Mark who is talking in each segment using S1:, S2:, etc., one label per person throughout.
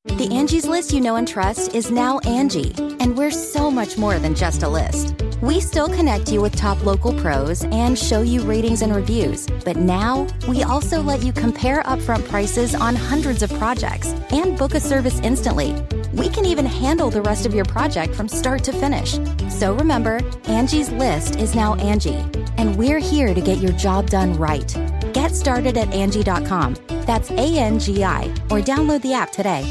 S1: The Angie's List you know and trust is now Angie, and we're so much more than just a list. We still connect you with top local pros and show you ratings and reviews, but now we also let you compare upfront prices on hundreds of projects and book a service instantly. We can even handle the rest of your project from start to finish. So remember, Angie's List is now Angie, and we're here to get your job done right. Get started at Angie.com. That's ANGI, or download the app today.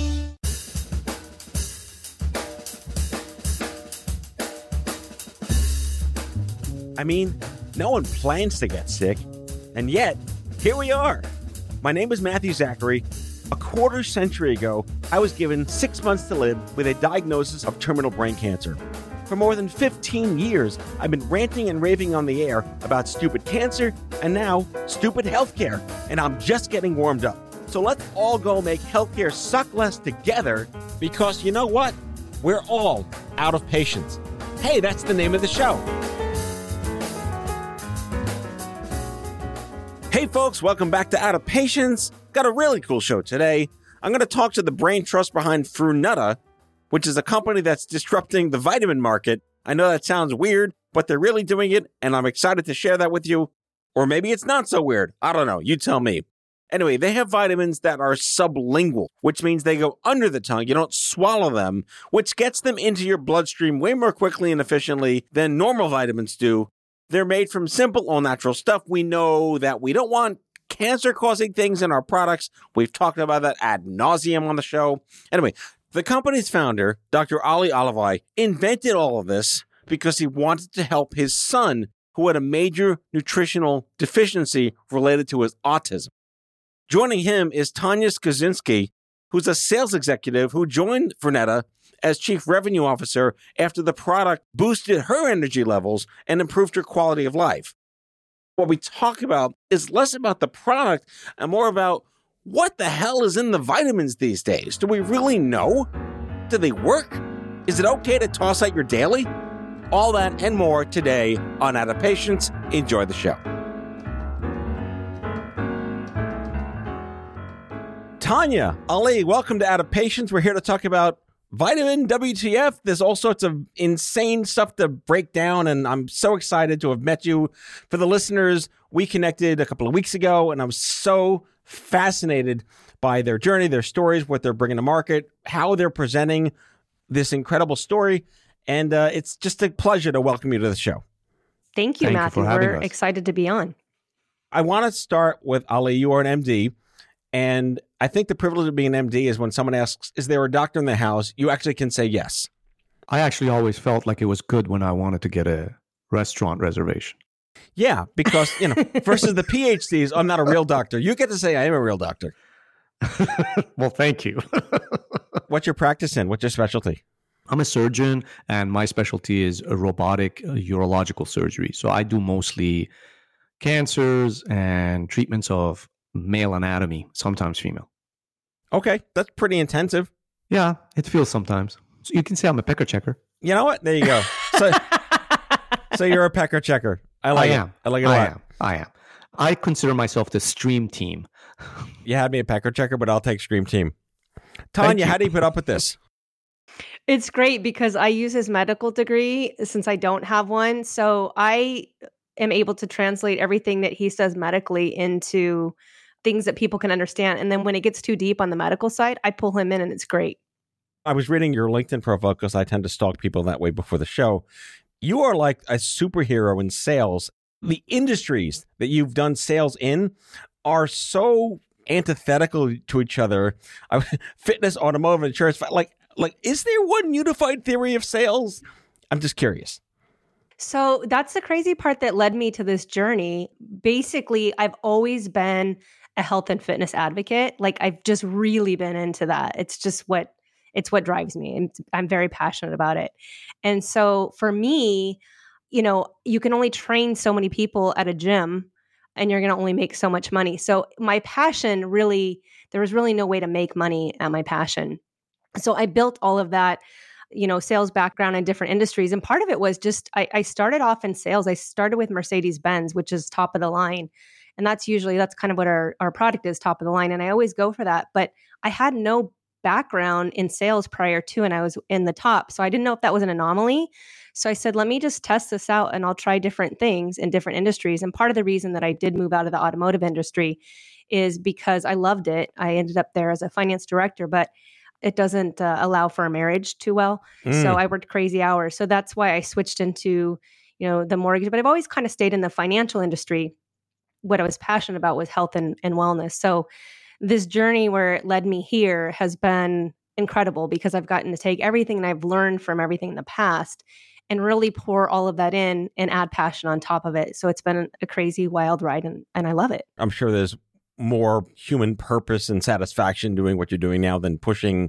S2: I mean, no one plans to get sick, and yet, here we are. My name is Matthew Zachary. A quarter century ago, I was given 6 months to live with a diagnosis of terminal brain cancer. For more than 15 years, I've been ranting and raving on the air about stupid cancer and now stupid healthcare, and I'm just getting warmed up. So let's all go make healthcare suck less together, because you know what? We're all out of patience. Hey, that's the name of the show. Hey folks, welcome back to Out of Patience. Got a really cool show today. I'm going to talk to the brain trust behind Frunetta, which is a company that's disrupting the vitamin market. I know that sounds weird, but they're really doing it, and I'm excited to share that with you. Or maybe it's not so weird. I don't know. You tell me. Anyway, they have vitamins that are sublingual, which means they go under the tongue. You don't swallow them, which gets them into your bloodstream way more quickly and efficiently than normal vitamins do. They're made from simple, all-natural stuff. We know that we don't want cancer-causing things in our products. We've talked about that ad nauseum on the show. Anyway, the company's founder, Dr. Ali Alavai, invented all of this because he wanted to help his son, who had a major nutritional deficiency related to his autism. Joining him is Tanya Skaczynski, who's a sales executive who joined Frunetta as chief revenue officer after the product boosted her energy levels and improved her quality of life. What we talk about is less about the product and more about what the hell is in the vitamins these days. Do we really know? Do they work? Is it okay to toss out your daily? All that and more today on Out of Patience. Enjoy the show. Tanya, Ali, welcome to Out of Patience. We're here to talk about vitamin WTF. There's all sorts of insane stuff to break down, and I'm so excited to have met you. For the listeners, we connected a couple of weeks ago, and I was so fascinated by their journey, their stories, what they're bringing to market, how they're presenting this incredible story, and it's just a pleasure to welcome you to the show.
S3: Thank you, Matthew. We're excited to be on.
S2: I want to start with Ali. You are an MD. And I think the privilege of being an MD is when someone asks, is there a doctor in the house? You actually can say yes.
S4: I actually always felt like it was good when I wanted to get a restaurant reservation.
S2: Yeah, because, versus the PhDs, I'm not a real doctor. You get to say I am a real doctor.
S4: Well, thank you.
S2: What's your practice in? What's your specialty?
S4: I'm a surgeon, and my specialty is a robotic urological surgery. So I do mostly cancers and treatments of male anatomy, sometimes female.
S2: Okay, that's pretty intensive.
S4: Yeah, it feels sometimes. So you can say I'm a pecker checker.
S2: You know what? There you go. So you're a pecker checker. I like it. I like it a lot.
S4: I am. I consider myself the stream team.
S2: You had me a pecker checker, but I'll take stream team. Tanya, how do you put up with this?
S3: It's great because I use his medical degree since I don't have one. So I am able to translate everything that he says medically into things that people can understand. And then when it gets too deep on the medical side, I pull him in and it's great.
S2: I was reading your LinkedIn profile because I tend to stalk people that way before the show. You are like a superhero in sales. The industries that you've done sales in are so antithetical to each other. Fitness, automotive, insurance. Like, is there one unified theory of sales? I'm just curious.
S3: So that's the crazy part that led me to this journey. Basically, I've always been a health and fitness advocate. Like I've just really been into that. It's what drives me. And I'm very passionate about it. And so for me, you can only train so many people at a gym and you're going to only make so much money. So my passion there was really no way to make money at my passion. So I built all of that, sales background in different industries. And part of it was just, I started off in sales. I started with Mercedes-Benz, which is top of the line. And that's kind of what our product is, top of the line. And I always go for that. But I had no background in sales prior to, and I was in the top. So I didn't know if that was an anomaly. So I said, let me just test this out and I'll try different things in different industries. And part of the reason that I did move out of the automotive industry is because I loved it. I ended up there as a finance director, but it doesn't allow for a marriage too well. So I worked crazy hours. So that's why I switched into, the mortgage, but I've always kind of stayed in the financial industry. What I was passionate about was health and wellness. So this journey where it led me here has been incredible because I've gotten to take everything and I've learned from everything in the past and really pour all of that in and add passion on top of it. So it's been a crazy, wild ride and I love it.
S2: I'm sure there's more human purpose and satisfaction doing what you're doing now than pushing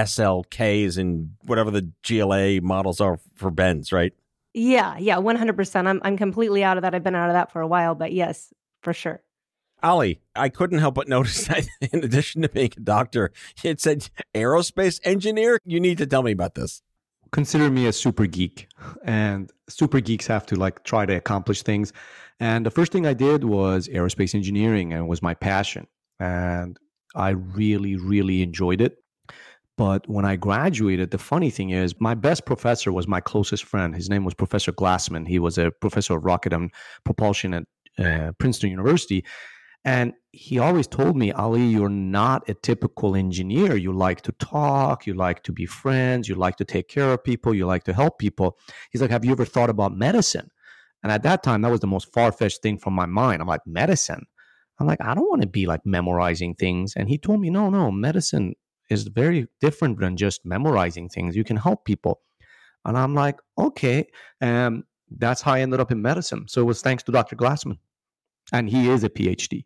S2: SLKs and whatever the GLA models are for Benz, right?
S3: Yeah, 100%. I'm completely out of that. I've been out of that for a while, but yes, for sure.
S2: Ali, I couldn't help but notice that in addition to being a doctor, it said aerospace engineer. You need to tell me about this.
S4: Consider me a super geek, and super geeks have to try to accomplish things. And the first thing I did was aerospace engineering, and it was my passion. And I really, really enjoyed it. But when I graduated, the funny thing is my best professor was my closest friend. His name was Professor Glassman. He was a professor of rocket and propulsion at Princeton University. And he always told me, Ali, you're not a typical engineer. You like to talk. You like to be friends. You like to take care of people. You like to help people. He's like, have you ever thought about medicine? And at that time, that was the most far-fetched thing from my mind. I'm like, medicine? I'm like, I don't want to be memorizing things. And he told me, no, medicine is very different than just memorizing things. You can help people. And I'm like, okay. And that's how I ended up in medicine. So it was thanks to Dr. Glassman. And he is a PhD.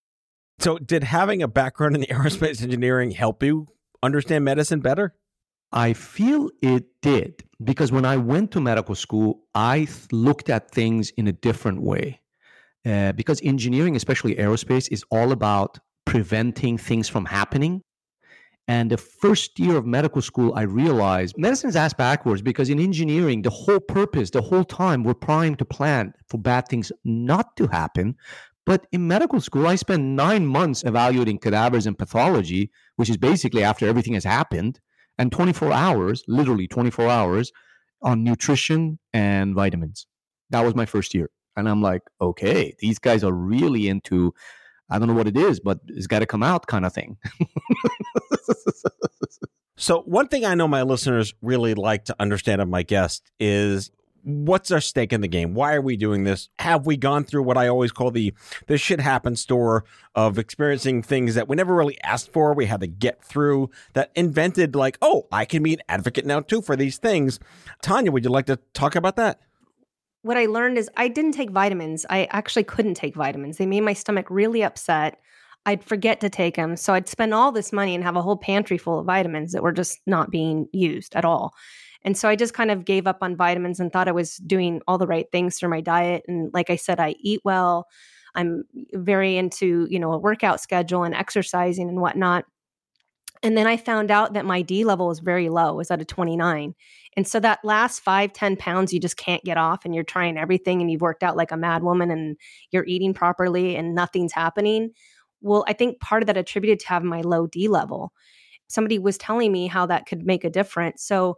S2: So did having a background in the aerospace engineering help you understand medicine better?
S4: I feel it did, because when I went to medical school, I looked at things in a different way. Because engineering, especially aerospace, is all about preventing things from happening. And the first year of medical school, I realized medicine is ass backwards, because in engineering, the whole purpose, the whole time, we're primed to plan for bad things not to happen. But in medical school, I spent 9 months evaluating cadavers and pathology, which is basically after everything has happened, and 24 hours, literally 24 hours, on nutrition and vitamins. That was my first year. And I'm like, okay, these guys are really into, I don't know what it is, but it's got to come out kind of thing.
S2: So one thing I know my listeners really like to understand of my guest is, what's our stake in the game? Why are we doing this? Have we gone through what I always call the shit happens store of experiencing things that we never really asked for, we had to get through, that invented I can be an advocate now too for these things. Tanya, would you like to talk about that?
S3: What I learned is I didn't take vitamins. I actually couldn't take vitamins. They made my stomach really upset. I'd forget to take them. So I'd spend all this money and have a whole pantry full of vitamins that were just not being used at all. And so I just kind of gave up on vitamins and thought I was doing all the right things through my diet. And like I said, I eat well. I'm very into, a workout schedule and exercising and whatnot. And then I found out that my D level was very low. It was at a 29. And so that last 5-10 pounds, you just can't get off, and you're trying everything and you've worked out like a mad woman and you're eating properly and nothing's happening. Well, I think part of that attributed to having my low D level. Somebody was telling me how that could make a difference. So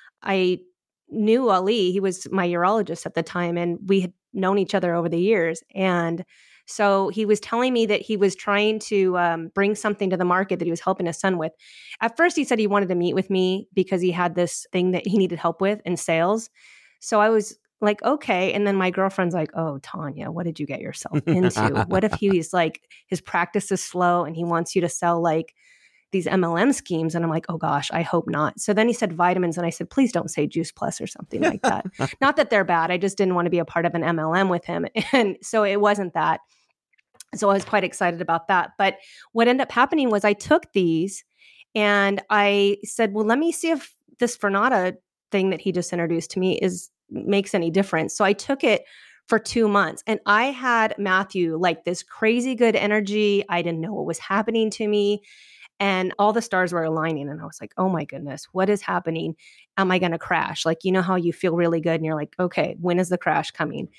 S3: I knew Ali. He was my urologist at the time, and we had known each other over the years. And so he was telling me that he was trying to bring something to the market that he was helping his son with. At first, he said he wanted to meet with me because he had this thing that he needed help with in sales. So I was like, okay. And then my girlfriend's like, oh, Tanya, what did you get yourself into? What if he's his practice is slow and he wants you to sell these MLM schemes? And I'm like, oh gosh, I hope not. So then he said vitamins. And I said, please don't say Juice Plus or something like that. Not that they're bad. I just didn't want to be a part of an MLM with him. And so it wasn't that. So I was quite excited about that. But what ended up happening was I took these and I said, well, let me see if this Frenata thing that he just introduced to me makes any difference. So I took it for 2 months and I had Matthew this crazy good energy. I didn't know what was happening to me. And all the stars were aligning. And I was like, oh my goodness, what is happening? Am I going to crash? You know how you feel really good and you're like, okay, when is the crash coming?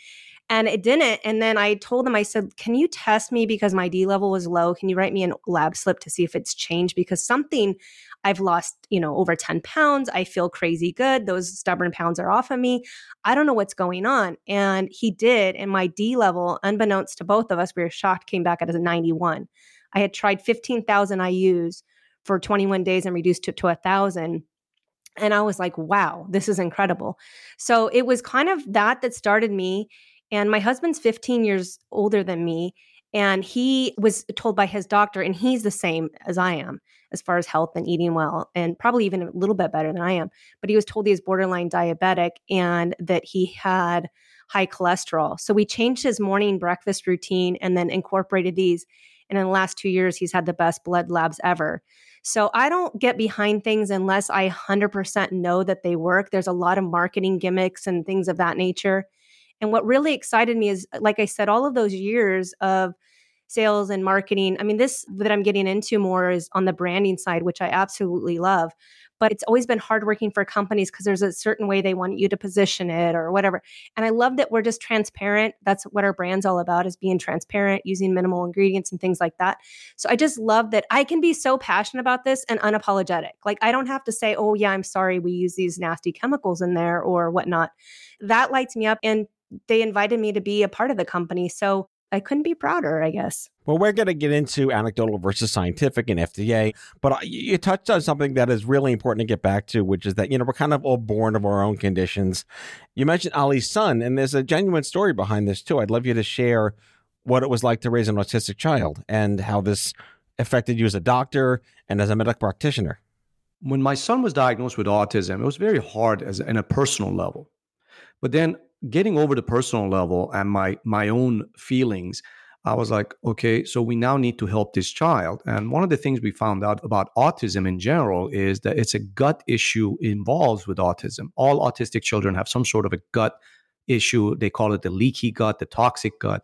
S3: And it didn't. And then I told them, I said, can you test me because my D level was low? Can you write me a lab slip to see if it's changed? Because I've lost, over 10 pounds. I feel crazy good. Those stubborn pounds are off of me. I don't know what's going on. And he did. And my D level, unbeknownst to both of us, we were shocked, came back as a 91. I had tried 15,000 IUs for 21 days and reduced it to 1,000. And I was like, wow, this is incredible. So it was kind of that started me. And my husband's 15 years older than me. And he was told by his doctor, and he's the same as I am as far as health and eating well, and probably even a little bit better than I am. But he was told he was borderline diabetic and that he had high cholesterol. So we changed his morning breakfast routine and then incorporated these. And in the last 2 years, he's had the best blood labs ever. So I don't get behind things unless I 100% know that they work. There's a lot of marketing gimmicks and things of that nature. And what really excited me is, like I said, all of those years of sales and marketing. I mean, this that I'm getting into more is on the branding side, which I absolutely love. But it's always been hard working for companies because there's a certain way they want you to position it or whatever. And I love that we're just transparent. That's what our brand's all about, is being transparent, using minimal ingredients and things like that. So I just love that I can be so passionate about this and unapologetic. Like, I don't have to say, oh yeah, I'm sorry, we use these nasty chemicals in there or whatnot. That lights me up. And they invited me to be a part of the company. So I couldn't be prouder, I guess.
S2: Well, we're going to get into anecdotal versus scientific and FDA, but you touched on something that is really important to get back to, which is that, we're kind of all born of our own conditions. You mentioned Ali's son, and there's a genuine story behind this too. I'd love you to share what it was like to raise an autistic child and how this affected you as a doctor and as a medical practitioner.
S4: When my son was diagnosed with autism, it was very hard in a personal level. But then getting over the personal level and my own feelings, I was like, okay, so we now need to help this child. And one of the things we found out about autism in general is that it's a gut issue involved with autism. All autistic children have some sort of a gut issue. They call it the leaky gut, the toxic gut.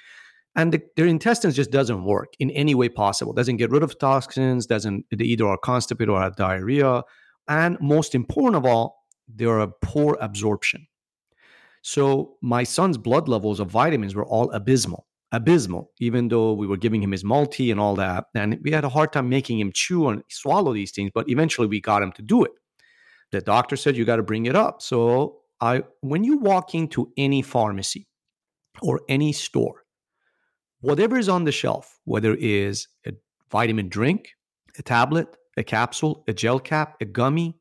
S4: And their intestines just doesn't work in any way possible. Doesn't get rid of toxins, they either are constipated or have diarrhea. And most important of all, they're a poor absorption. So my son's blood levels of vitamins were all abysmal, even though we were giving him his multi and all that. And we had a hard time making him chew and swallow these things, but eventually we got him to do it. The doctor said, you got to bring it up. So when you walk into any pharmacy or any store, whatever is on the shelf, whether it is a vitamin drink, a tablet, a capsule, a gel cap, a gummy,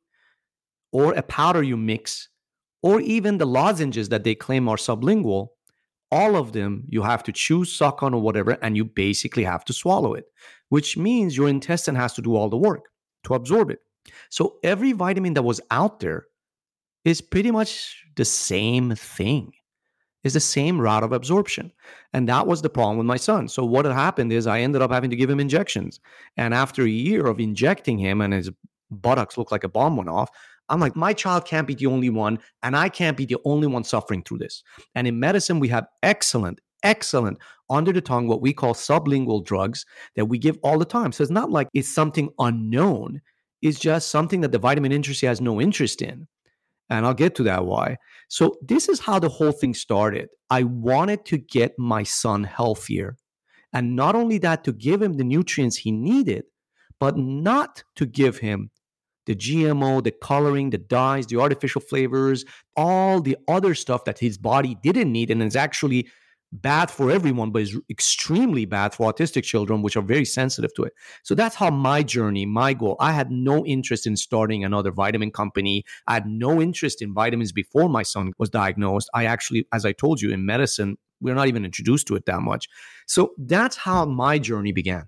S4: or a powder you mix, or even the lozenges that they claim are sublingual, all of them you have to chew, suck on, or whatever, and you basically have to swallow it, which means your intestine has to do all the work to absorb it. So every vitamin that was out there is pretty much the same thing, is the same route of absorption. And that was the problem with my son. So what had happened is I ended up having to give him injections. And after a year of injecting him and his buttocks looked like a bomb went off, I'm like, my child can't be the only one, and I can't be the only one suffering through this. And in medicine, we have excellent, under the tongue, what we call sublingual drugs that we give all the time. So it's not like it's something unknown. It's just something that the vitamin industry has no interest in. And I'll get to that why. So this is how the whole thing started. I wanted to get my son healthier. And not only that, to give him the nutrients he needed, but not to give him the GMO, the coloring, the dyes, the artificial flavors, all the other stuff that his body didn't need and is actually bad for everyone, but is extremely bad for autistic children, which are very sensitive to it. So that's how my journey, my goal. I had no interest in starting another vitamin company. I had no interest in vitamins before my son was diagnosed. I actually, as I told you, in medicine, we're not even introduced to it that much. So that's how my journey began.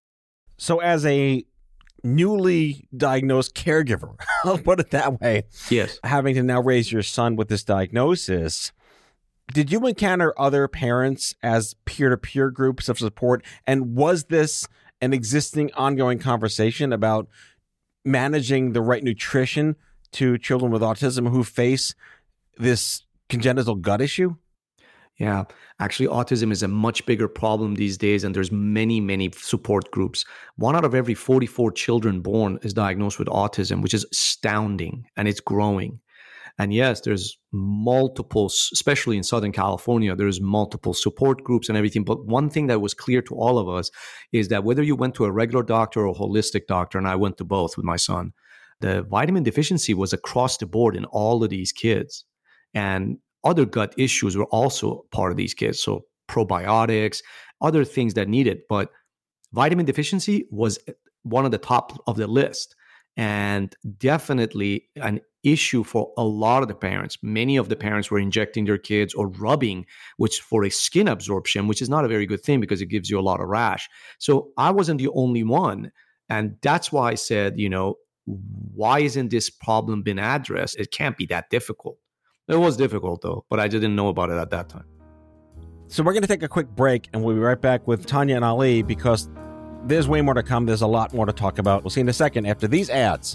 S2: So as a newly diagnosed caregiver, I'll put it that way.
S4: Yes.
S2: Having to now raise your son with this diagnosis, did you encounter other parents as peer-to-peer groups of support? And was this an existing ongoing conversation about managing the right nutrition to children with autism who face this congenital gut issue?
S4: Yeah, actually, autism is a much bigger problem these days, and there's many support groups. 1 out of every 44 children born is diagnosed with autism, which is astounding, and it's growing. And yes, there's multiple, especially in Southern California, there's multiple support groups and everything. But one thing that was clear to all of us is that whether you went to a regular doctor or a holistic doctor, and I went to both with my son, the vitamin deficiency was across the board in all of these kids. And other gut issues were also part of these kids. So probiotics, other things that needed. But vitamin deficiency was one of the top of the list, and definitely an issue for a lot of the parents. Many of the parents were injecting their kids or rubbing, which for a skin absorption, which is not a very good thing because it gives you a lot of rash. So I wasn't the only one. And that's why I said, why isn't this problem been addressed? It can't be that difficult. It was difficult though, but I didn't know about it at that time.
S2: So we're going to take a quick break, and we'll be right back with Tanya and Ali, because there's way more to come. There's a lot more to talk about. We'll see you in a second after these ads.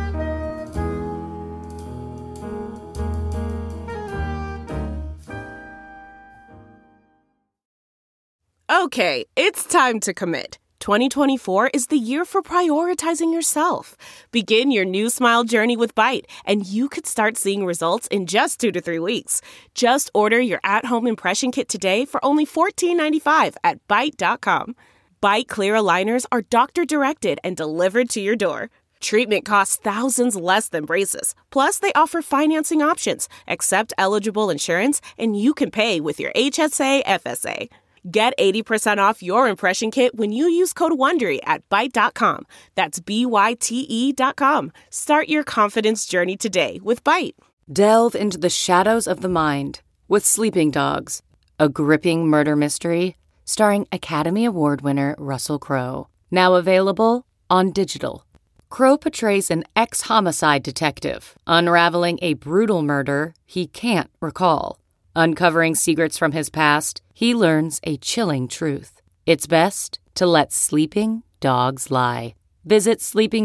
S5: Okay, it's time to commit. 2024 is the year for prioritizing yourself. Begin your new smile journey with Byte, and you could start seeing results in just 2 to 3 weeks. Just order your at-home impression kit today for only $14.95 at Byte.com. Byte Clear aligners are doctor-directed and delivered to your door. Treatment costs thousands less than braces. Plus, they offer financing options, accept eligible insurance, and you can pay with your HSA FSA. Get 80% off your impression kit when you use code WONDERY at Byte.com. That's BYTE.com. Start your confidence journey today with Byte.
S6: Delve into the shadows of the mind with Sleeping Dogs, a gripping murder mystery starring Academy Award winner Russell Crowe. Now available on digital. Crowe portrays an ex-homicide detective unraveling a brutal murder he can't recall. Uncovering secrets from his past, he learns a chilling truth. It's best to let sleeping dogs lie. Visit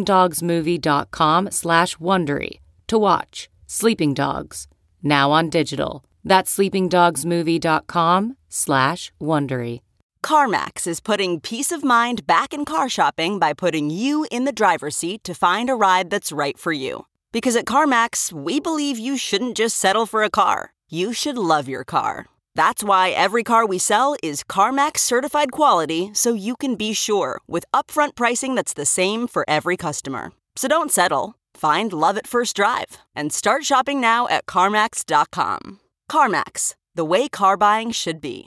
S6: sleepingdogsmovie.com/Wondery to watch Sleeping Dogs, now on digital. That's sleepingdogsmovie.com/Wondery.
S7: CarMax is putting peace of mind back in car shopping by putting you in the driver's seat to find a ride that's right for you. Because at CarMax, we believe you shouldn't just settle for a car. You should love your car. That's why every car we sell is CarMax certified quality, so you can be sure with upfront pricing that's the same for every customer. So don't settle. Find love at first drive and start shopping now at CarMax.com. CarMax, the way car buying should be.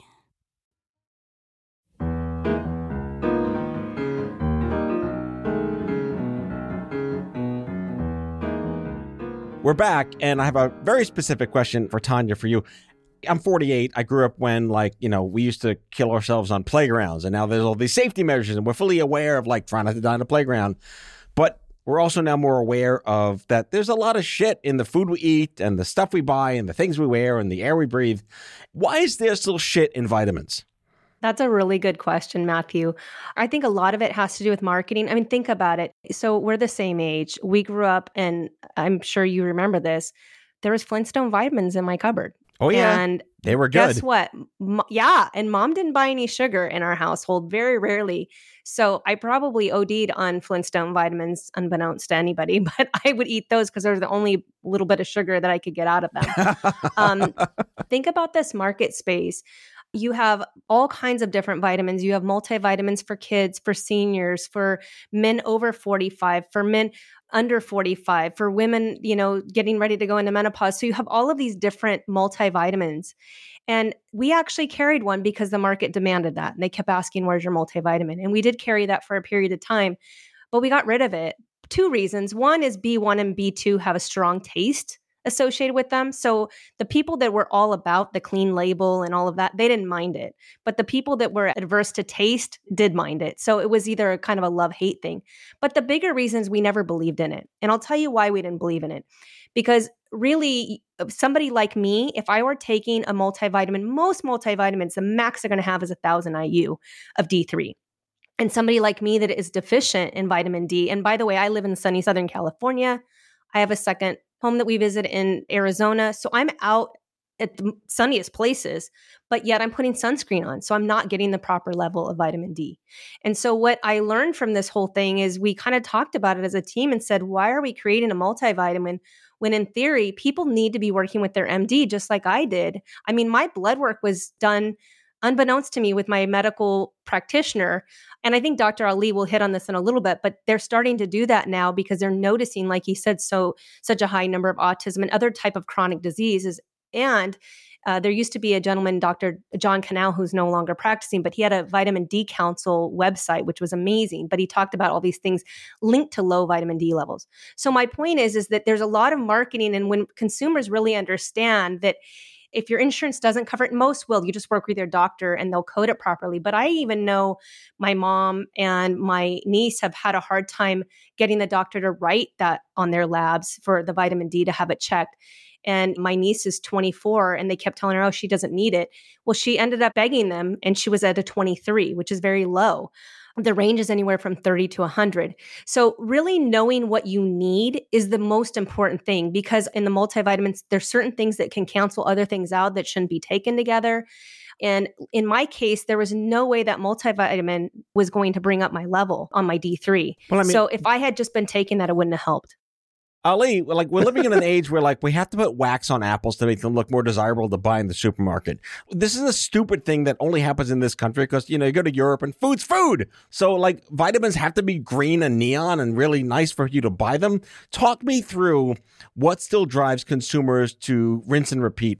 S2: We're back, and I have a very specific question for Tanya for you. I'm 48. I grew up when, we used to kill ourselves on playgrounds, and now there's all these safety measures, and we're fully aware of, trying not to die on a playground. But we're also now more aware of that there's a lot of shit in the food we eat and the stuff we buy and the things we wear and the air we breathe. Why is there still shit in vitamins?
S3: That's a really good question, Matthew. I think a lot of it has to do with marketing. I mean, think about it. So we're the same age. We grew up, and I'm sure you remember this. There was Flintstone vitamins in my cupboard.
S2: Oh, yeah.
S3: And
S2: they were good.
S3: Guess what? Yeah. And mom didn't buy any sugar in our household, very rarely. So I probably OD'd on Flintstone vitamins, unbeknownst to anybody, but I would eat those because they were the only little bit of sugar that I could get out of them. Think about this market space. You have all kinds of different vitamins. You have multivitamins for kids, for seniors, for men over 45, for men under 45, for women, getting ready to go into menopause. So you have all of these different multivitamins. And we actually carried one because the market demanded that. And they kept asking, where's your multivitamin? And we did carry that for a period of time, but we got rid of it. 2 reasons. One is B1 and B2 have a strong taste associated with them. So the people that were all about the clean label and all of that, they didn't mind it. But the people that were adverse to taste did mind it. So it was either a kind of a love-hate thing. But the bigger reason is we never believed in it. And I'll tell you why we didn't believe in it. Because really, somebody like me, if I were taking a multivitamin, most multivitamins, the max they're going to have is 1,000 IU of D3. And somebody like me that is deficient in vitamin D, and by the way, I live in sunny Southern California. I have a second home that we visit in Arizona. So I'm out at the sunniest places, but yet I'm putting sunscreen on. So I'm not getting the proper level of vitamin D. And so what I learned from this whole thing is we kind of talked about it as a team and said, why are we creating a multivitamin when in theory, people need to be working with their MD just like I did? I mean, my blood work was done unbeknownst to me with my medical practitioner. And I think Dr. Ali will hit on this in a little bit, but they're starting to do that now because they're noticing, like he said, such a high number of autism and other type of chronic diseases. And there used to be a gentleman, Dr. John Canal, who's no longer practicing, but he had a vitamin D council website, which was amazing. But he talked about all these things linked to low vitamin D levels. So my point is that there's a lot of marketing. And when consumers really understand that if your insurance doesn't cover it, most will, you just work with your doctor and they'll code it properly. But I even know my mom and my niece have had a hard time getting the doctor to write that on their labs for the vitamin D to have it checked. And my niece is 24 and they kept telling her, oh, she doesn't need it. Well, she ended up begging them and she was at a 23, which is very low. The range is anywhere from 30 to 100. So really knowing what you need is the most important thing, because in the multivitamins, there's certain things that can cancel other things out that shouldn't be taken together. And in my case, there was no way that multivitamin was going to bring up my level on my D3. Well, I mean, so if I had just been taking that, it wouldn't have helped.
S2: Ali, like we're living in an age where like we have to put wax on apples to make them look more desirable to buy in the supermarket. This is a stupid thing that only happens in this country because, you know, you go to Europe and food's food. So like vitamins have to be green and neon and really nice for you to buy them. Talk me through what still drives consumers to rinse and repeat.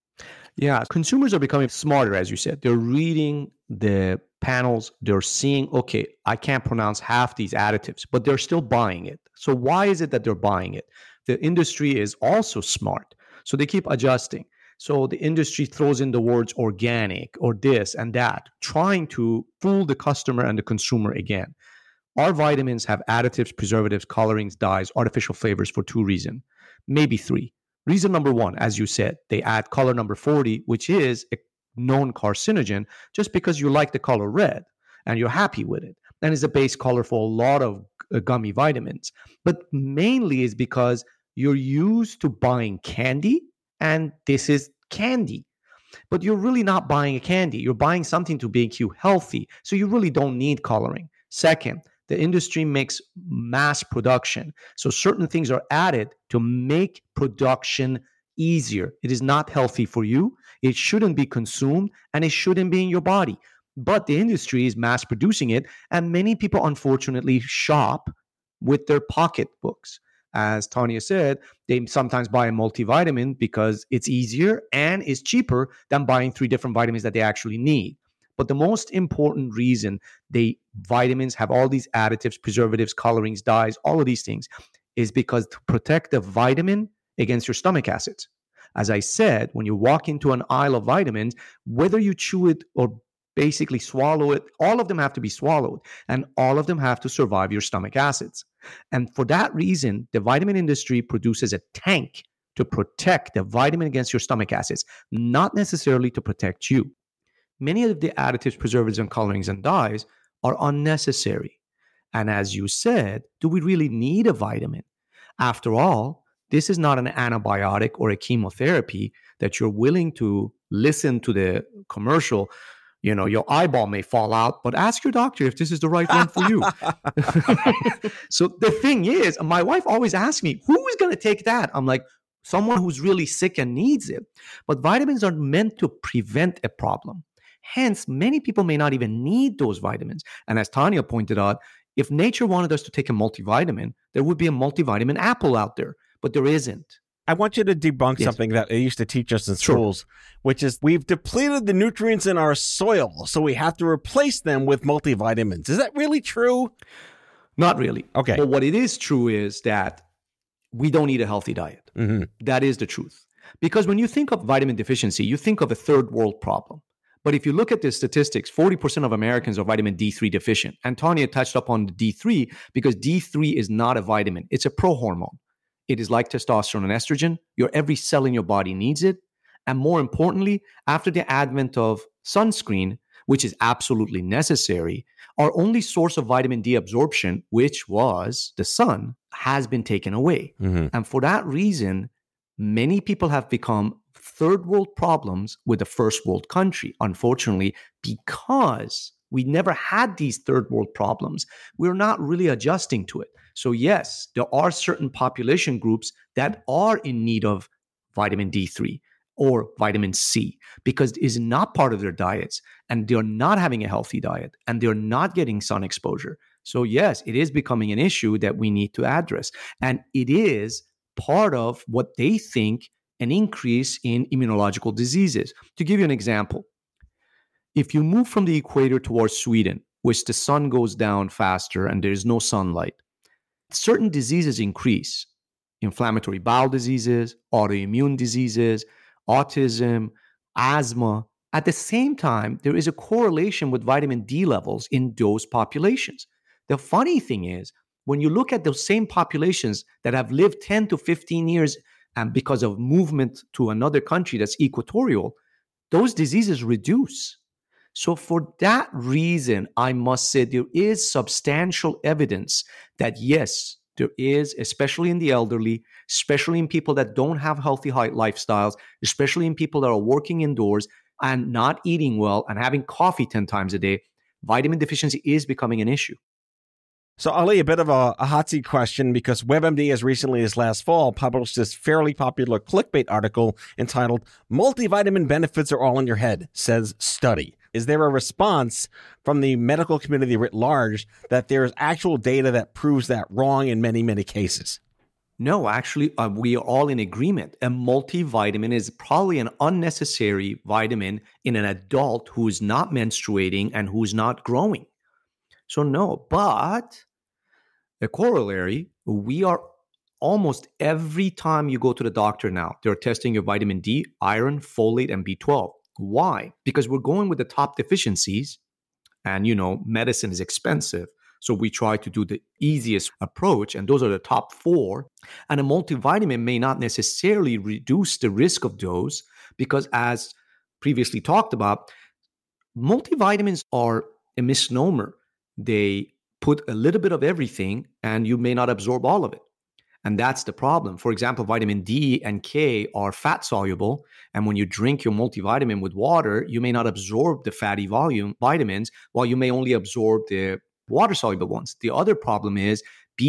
S4: Yeah, consumers are becoming smarter, as you said. They're reading the panels. They're seeing, okay, I can't pronounce half these additives, but they're still buying it. So why is it that they're buying it? The industry is also smart. So they keep adjusting. So the industry throws in the words organic or this and that, trying to fool the customer and the consumer again. Our vitamins have additives, preservatives, colorings, dyes, artificial flavors for two reasons, maybe three. Reason number one, as you said, they add color number 40, which is a known carcinogen, just because you like the color red and you're happy with it. And it's a base color for a lot of gummy vitamins. But mainly is because you're used to buying candy, and this is candy. But you're really not buying a candy. You're buying something to make you healthy. So you really don't need coloring. Second, the industry makes mass production. So certain things are added to make production easier. It is not healthy for you. It shouldn't be consumed, and it shouldn't be in your body. But the industry is mass producing it, and many people unfortunately shop with their pocketbooks. As Tanya said, they sometimes buy a multivitamin because it's easier and is cheaper than buying 3 different vitamins that they actually need. But the most important reason vitamins have all these additives, preservatives, colorings, dyes, all of these things, is because to protect the vitamin against your stomach acids. As I said, when you walk into an aisle of vitamins, whether you chew it or basically swallow it, all of them have to be swallowed, and all of them have to survive your stomach acids. And for that reason, the vitamin industry produces a tank to protect the vitamin against your stomach acids, not necessarily to protect you. Many of the additives, preservatives, and colorings and dyes are unnecessary. And as you said, do we really need a vitamin? After all, this is not an antibiotic or a chemotherapy that you're willing to listen to the commercial. You know, your eyeball may fall out, but ask your doctor if this is the right one for you. So the thing is, my wife always asks me, who is going to take that? I'm like, someone who's really sick and needs it. But vitamins are meant to prevent a problem. Hence, many people may not even need those vitamins. And as Tanya pointed out, if nature wanted us to take a multivitamin, there would be a multivitamin apple out there, but there isn't.
S2: I want you to debunk something that they used to teach us in schools, which is we've depleted the nutrients in our soil, so we have to replace them with multivitamins. Is that really true?
S4: Not really.
S2: Okay.
S4: But what it is true is that we don't eat a healthy diet. Mm-hmm. That is the truth. Because when you think of vitamin deficiency, you think of a third world problem. But if you look at the statistics, 40% of Americans are vitamin D3 deficient. And Tanya touched upon the D3 because D3 is not a vitamin. It's a prohormone. It is like testosterone and estrogen. Your every cell in your body needs it. And more importantly, after the advent of sunscreen, which is absolutely necessary, our only source of vitamin D absorption, which was the sun, has been taken away. Mm-hmm. And for that reason, many people have become third world problems with a first world country. Unfortunately, because we never had these third world problems, we're not really adjusting to it. So yes, there are certain population groups that are in need of vitamin D3 or vitamin C because it is not part of their diets and they're not having a healthy diet and they're not getting sun exposure. So yes, it is becoming an issue that we need to address. And it is part of what they think an increase in immunological diseases. To give you an example, if you move from the equator towards Sweden, which the sun goes down faster and there's no sunlight, certain diseases increase. Inflammatory bowel diseases, autoimmune diseases, autism, asthma. At the same time, there is a correlation with vitamin D levels in those populations. The funny thing is, when you look at those same populations that have lived 10 to 15 years and because of movement to another country that's equatorial, those diseases reduce. So for that reason, I must say there is substantial evidence that yes, there is, especially in the elderly, especially in people that don't have healthy lifestyles, especially in people that are working indoors and not eating well and having coffee 10 times a day, vitamin deficiency is becoming an issue.
S2: So, Ali, a bit of a hot seat question, because WebMD, as recently as last fall, published this fairly popular clickbait article entitled, "Multivitamin Benefits Are All in Your Head, Says Study." Is there a response from the medical community writ large that there is actual data that proves that wrong in many, many cases?
S4: No, actually, we are all in agreement. A multivitamin is probably an unnecessary vitamin in an adult who is not menstruating and who is not growing. So no, but the corollary, we are almost every time you go to the doctor now, they're testing your vitamin D, iron, folate, and B12. Why? Because we're going with the top deficiencies and, medicine is expensive. So we try to do the easiest approach, and those are the top 4. And a multivitamin may not necessarily reduce the risk of those because, as previously talked about, multivitamins are a misnomer. They put a little bit of everything and you may not absorb all of it. And that's the problem. For example, vitamin D and K are fat soluble. And when you drink your multivitamin with water, you may not absorb the fatty volume vitamins, while you may only absorb the water soluble ones. The other problem is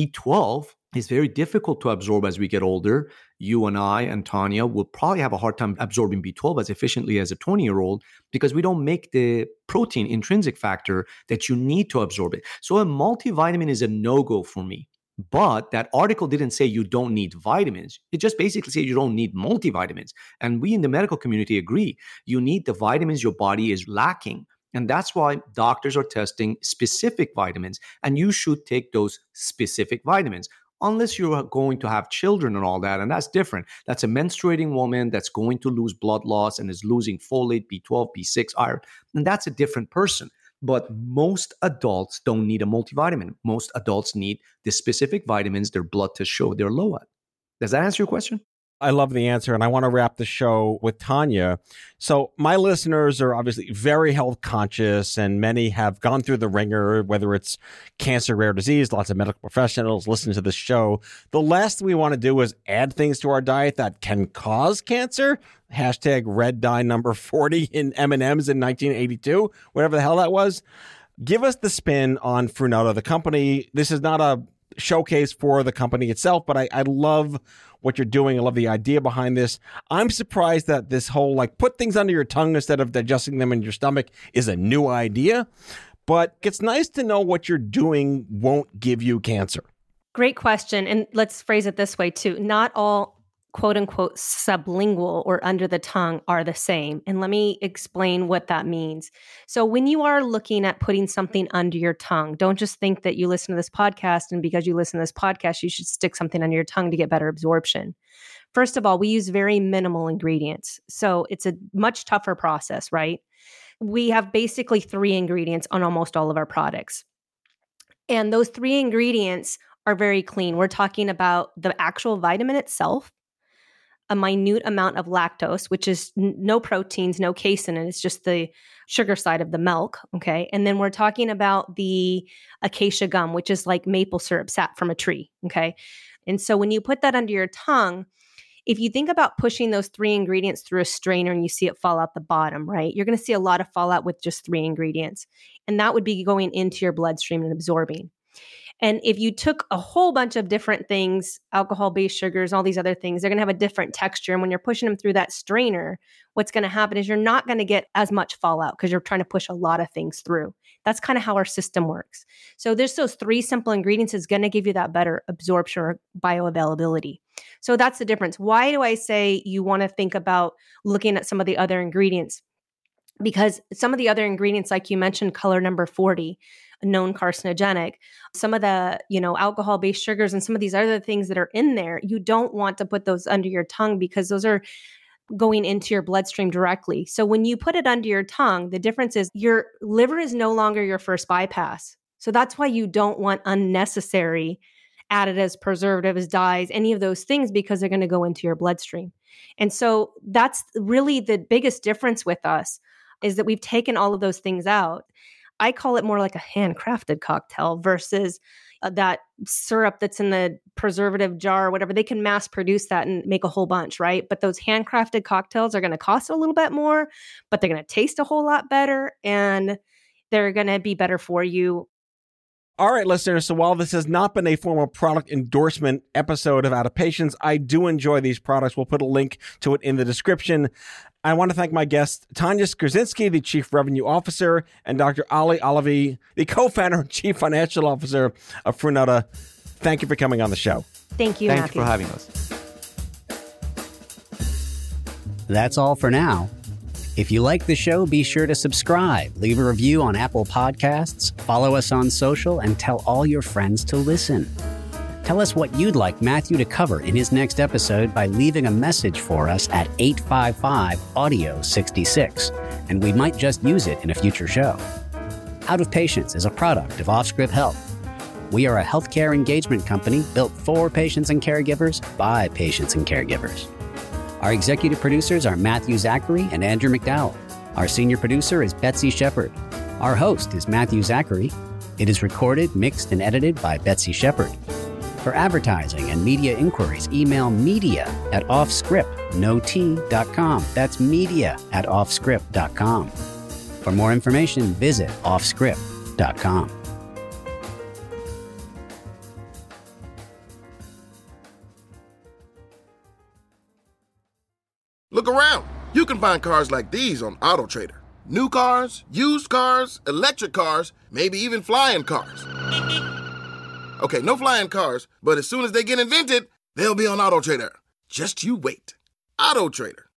S4: B12 is very difficult to absorb as we get older. You and I and Tanya will probably have a hard time absorbing B12 as efficiently as a 20-year-old because we don't make the protein intrinsic factor that you need to absorb it. So a multivitamin is a no-go for me. But that article didn't say you don't need vitamins. It just basically said you don't need multivitamins. And we in the medical community agree. You need the vitamins your body is lacking. And that's why doctors are testing specific vitamins. And you should take those specific vitamins. Unless you're going to have children and all that, and that's different. That's a menstruating woman that's going to lose blood loss and is losing folate, B12, B6, iron, and that's a different person. But most adults don't need a multivitamin. Most adults need the specific vitamins their blood tests show they're low at. Does that answer your question?
S2: I love the answer, and I want to wrap the show with Tanya. So my listeners are obviously very health conscious, and many have gone through the ringer, whether it's cancer, rare disease, lots of medical professionals listen to this show. The last thing we want to do is add things to our diet that can cause cancer. Hashtag red dye number 40 in M&Ms in 1982, whatever the hell that was. Give us the spin on Frunutta, the company. This is not a showcase for the company itself, but I love what you're doing. I love the idea behind this. I'm surprised that this whole put things under your tongue instead of digesting them in your stomach is a new idea, but it's nice to know what you're doing won't give you cancer.
S3: Great question. And let's phrase it this way too. Not all quote unquote sublingual or under the tongue are the same. And let me explain what that means. So when you are looking at putting something under your tongue, don't just think that you listen to this podcast and because you listen to this podcast, you should stick something under your tongue to get better absorption. First of all, we use very minimal ingredients. So it's a much tougher process, right? We have basically 3 ingredients on almost all of our products. And those 3 ingredients are very clean. We're talking about the actual vitamin itself, a minute amount of lactose, which is no proteins, no casein, and it's just the sugar side of the milk, okay? And then we're talking about the acacia gum, which is like maple syrup sap from a tree, okay? And so when you put that under your tongue, If you think about pushing those 3 ingredients through a strainer and you see it fall out the bottom, right? You're going to see a lot of fallout with just 3 ingredients. And that would be going into your bloodstream and absorbing. And if you took a whole bunch of different things, alcohol-based sugars, all these other things, they're going to have a different texture. And when you're pushing them through that strainer, what's going to happen is you're not going to get as much fallout because you're trying to push a lot of things through. That's kind of how our system works. So there's those 3 simple ingredients is going to give you that better absorption or bioavailability. So that's the difference. Why do I say you want to think about looking at some of the other ingredients? Because some of the other ingredients, like you mentioned, color number 40, known carcinogenic, some of the, alcohol-based sugars and some of these other things that are in there, you don't want to put those under your tongue because those are going into your bloodstream directly. So when you put it under your tongue, the difference is your liver is no longer your first bypass. So that's why you don't want unnecessary additives, preservatives, dyes, any of those things, because they're going to go into your bloodstream. And so that's really the biggest difference with us, is that we've taken all of those things out. I call it more like a handcrafted cocktail versus that syrup that's in the preservative jar or whatever. They can mass produce that and make a whole bunch, right? But those handcrafted cocktails are going to cost a little bit more, but they're going to taste a whole lot better and they're going to be better for you.
S2: All right, listeners, so while this has not been a formal product endorsement episode of Out of Patience, I do enjoy these products. We'll put a link to it in the description. I want to thank my guests, Tanya Skrzynski, the Chief Revenue Officer, and Dr. Ali Alavi, the co-founder and Chief Financial Officer of Frunutta. Thank you for coming on the show.
S3: Thank you,
S4: Thanks for having us.
S8: That's all for now. If you like the show, be sure to subscribe, leave a review on Apple Podcasts, follow us on social, and tell all your friends to listen. Tell us what you'd like Matthew to cover in his next episode by leaving a message for us at 855-AUDIO-66, and we might just use it in a future show. Out of Patience is a product of Offscript Health. We are a healthcare engagement company built for patients and caregivers by patients and caregivers. Our executive producers are Matthew Zachary and Andrew McDowell. Our senior producer is Betsy Shepard. Our host is Matthew Zachary. It is recorded, mixed, and edited by Betsy Shepard. For advertising and media inquiries, email media@offscript.com. That's media@offscript.com. For more information, visit offscript.com.
S9: Look around. You can find cars like these on AutoTrader. New cars, used cars, electric cars, maybe even flying cars. Okay, no flying cars, but as soon as they get invented, they'll be on AutoTrader. Just you wait. AutoTrader.